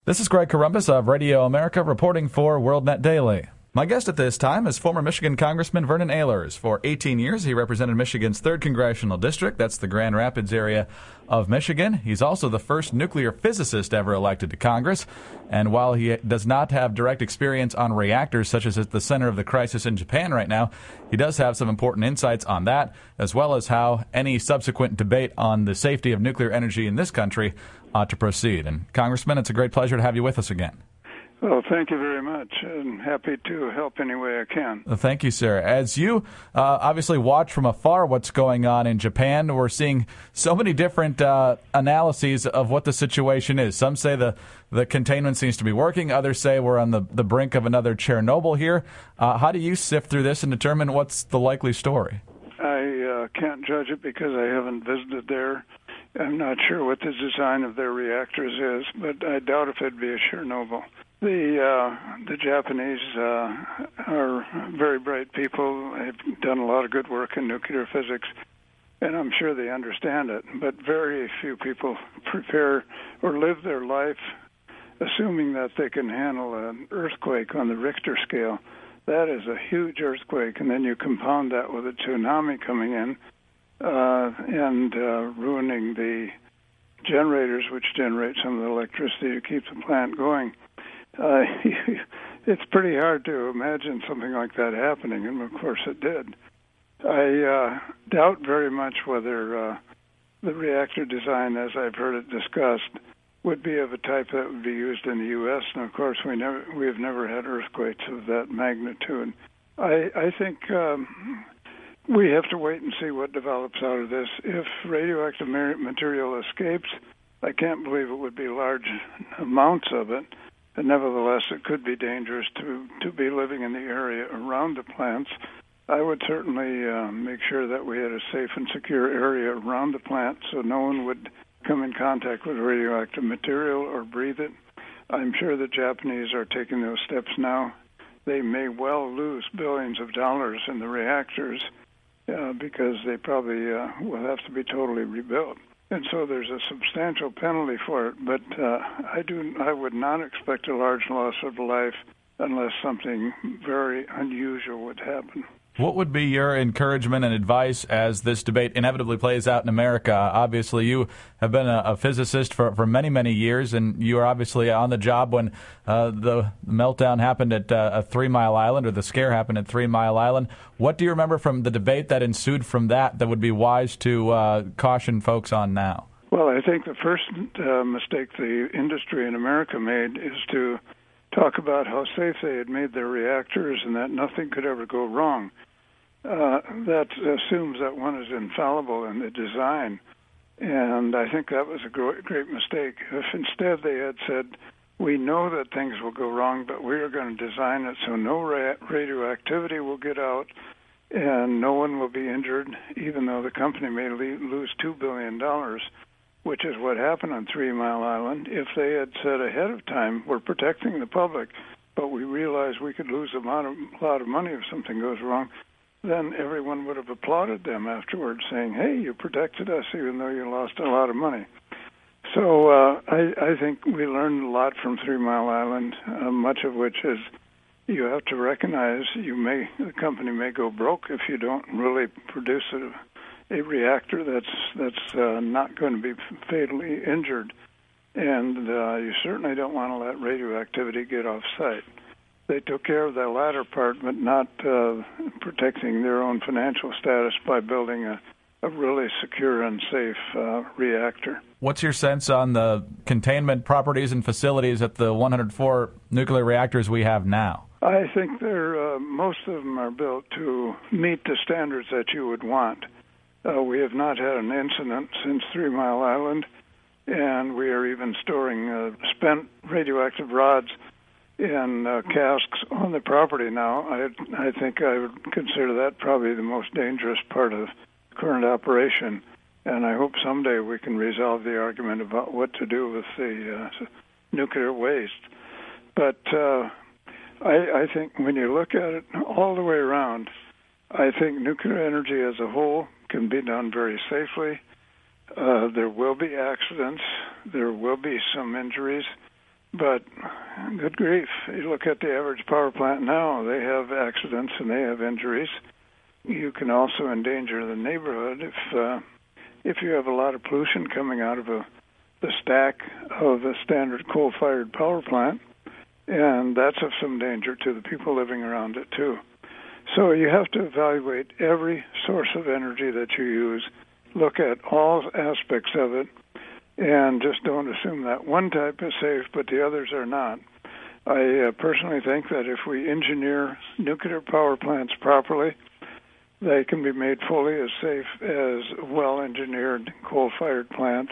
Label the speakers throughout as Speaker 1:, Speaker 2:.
Speaker 1: This is Greg Corombos of Radio America reporting for WorldNet Daily. My guest at this time is former Michigan Congressman Vernon Ehlers. For 18 years, he represented Michigan's 3rd Congressional District. That's the Grand Rapids area of Michigan. He's also the first nuclear physicist ever elected to Congress. And while he does not have direct experience on reactors, such as at the center of the crisis in Japan right now, he does have some important insights on that, as well as how any subsequent debate on the safety of nuclear energy in this country ought to proceed. And Congressman, it's a great pleasure to have you with us again.
Speaker 2: Well, thank you very much. I'm happy to help any way I can.
Speaker 1: Thank you, sir. As you obviously watch from afar what's going on in Japan, we're seeing so many different analyses of what the situation is. Some say the containment seems to be working. Others say we're on the brink of another Chernobyl here. How do you sift through this and determine what's the likely story?
Speaker 2: I can't judge it because I haven't visited there. I'm not sure what the design of their reactors is, but I doubt if it'd be a Chernobyl. The Japanese are very bright people. They've done a lot of good work in nuclear physics, and I'm sure they understand it. But very few people prepare or live their life assuming that they can handle an earthquake on the Richter scale. That is a huge earthquake, and then you compound that with a tsunami coming in and ruining the generators, which generate some of the electricity to keep the plant going. It's pretty hard to imagine something like that happening, and of course it did. I doubt very much whether the reactor design, as I've heard it discussed, would be of a type that would be used in the U.S., and of course we have never had earthquakes of that magnitude. I think we have to wait and see what develops out of this. If radioactive material escapes, I can't believe it would be large amounts of it. And nevertheless, it could be dangerous to be living in the area around the plants. I would certainly make sure that we had a safe and secure area around the plant so no one would come in contact with radioactive material or breathe it. I'm sure the Japanese are taking those steps now. They may well lose billions of dollars in the reactors because they probably will have to be totally rebuilt. And so there's a substantial penalty for it, but I would not expect a large loss of life unless something very unusual would happen.
Speaker 1: What would be your encouragement and advice as this debate inevitably plays out in America? Obviously, you have been a physicist for many, many years, and you were obviously on the job when the meltdown happened at 3 Mile Island, or the scare happened at 3 Mile Island. What do you remember from the debate that ensued from that would be wise to caution folks on now?
Speaker 2: Well, I think the first mistake the industry in America made is to talk about how safe they had made their reactors and that nothing could ever go wrong. That assumes that one is infallible in the design, and I think that was a great mistake. If instead they had said, we know that things will go wrong, but we are going to design it so no radioactivity will get out and no one will be injured, even though the company may lose $2 billion, which is what happened on 3 Mile Island. If they had said ahead of time, we're protecting the public, but we realize we could lose a lot of money if something goes wrong, then everyone would have applauded them afterwards, saying, hey, you protected us even though you lost a lot of money. So I think we learned a lot from 3 Mile Island, much of which is you have to recognize the company may go broke if you don't really produce a reactor that's not going to be fatally injured, and you certainly don't want to let radioactivity get off site. They took care of that latter part, but not protecting their own financial status by building a really secure and safe reactor.
Speaker 1: What's your sense on the containment properties and facilities at the 104 nuclear reactors we have now?
Speaker 2: I think most of them are built to meet the standards that you would want. We have not had an incident since 3 Mile Island, and we are even storing spent radioactive rods in casks on the property now. I think I would consider that probably the most dangerous part of current operation, and I hope someday we can resolve the argument about what to do with the nuclear waste. But I think when you look at it all the way around, I think nuclear energy as a whole can be done very safely. There will be accidents. There will be some injuries. But good grief, you look at the average power plant now, they have accidents and they have injuries. You can also endanger the neighborhood if you have a lot of pollution coming out of the stack of a standard coal-fired power plant, and that's of some danger to the people living around it too. So you have to evaluate every source of energy that you use, look at all aspects of it, and just don't assume that one type is safe but the others are not. I personally think that if we engineer nuclear power plants properly, they can be made fully as safe as a well-engineered coal-fired plant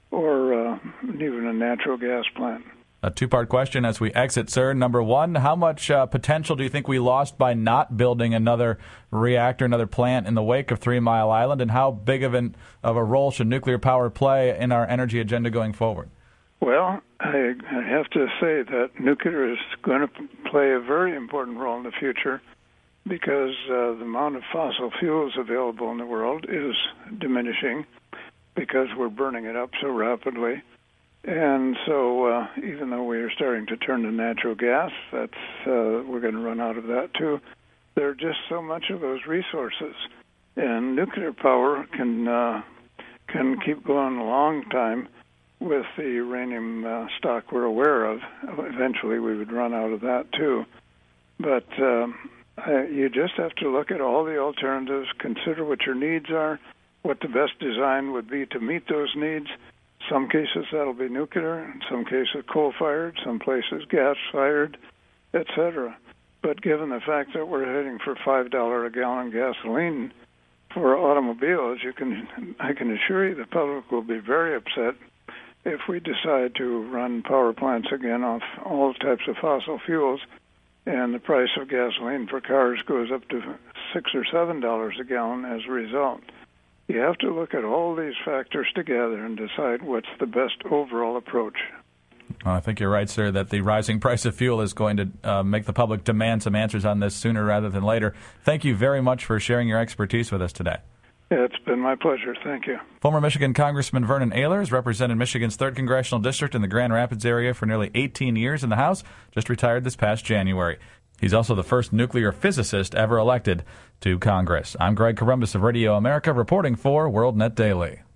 Speaker 2: or even a natural gas plant.
Speaker 1: A two-part question as we exit, sir. Number one, how much potential do you think we lost by not building another reactor, another plant in the wake of 3 Mile Island, and how big of a role should nuclear power play in our energy agenda going forward?
Speaker 2: Well, I have to say that nuclear is going to play a very important role in the future because the amount of fossil fuels available in the world is diminishing because we're burning it up so rapidly. And so even though we are starting to turn to natural gas, we're going to run out of that too. There are just so much of those resources. And nuclear power can keep going a long time with the uranium stock we're aware of. Eventually we would run out of that too. But you just have to look at all the alternatives, consider what your needs are, what the best design would be to meet those needs. Some cases that'll be nuclear, in some cases coal-fired, some places gas-fired, etc. But given the fact that we're heading for $5 a gallon gasoline for automobiles, I can assure you the public will be very upset if we decide to run power plants again off all types of fossil fuels, and the price of gasoline for cars goes up to $6 or $7 a gallon as a result. You have to look at all these factors together and decide what's the best overall approach.
Speaker 1: I think you're right, sir, that the rising price of fuel is going to make the public demand some answers on this sooner rather than later. Thank you very much for sharing your expertise with us today.
Speaker 2: Yeah, it's been my pleasure. Thank you.
Speaker 1: Former Michigan Congressman Vernon Ehlers represented Michigan's 3rd Congressional District in the Grand Rapids area for nearly 18 years in the House, just retired this past January. He's also the first nuclear physicist ever elected to Congress. I'm Greg Corombos of Radio America, reporting for WorldNet Daily.